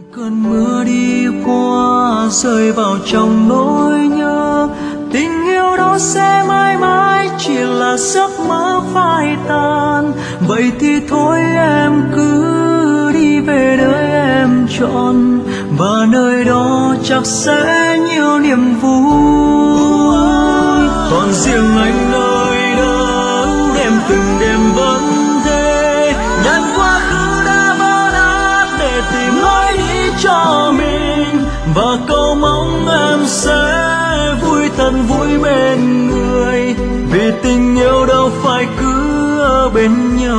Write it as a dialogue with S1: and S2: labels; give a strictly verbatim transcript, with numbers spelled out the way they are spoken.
S1: Cơn mưa đi qua rơi vào trong nỗi nhớ, tình yêu đó sẽ mãi mãi chỉ là giấc mơ phai tàn. Vậy thì thôi em cứ đi về nơi em chọn, và nơi đó chắc sẽ nhiều niềm vui. Còn riêng anh nơi đâu đêm từng đêm vẫn thế, nhận quá khứ đã vỡ nát để tìm lối đi cho mình, và cầu mong em sẽ vui thật vui bên người, vì tình yêu đâu phải cứ ở bên nhau.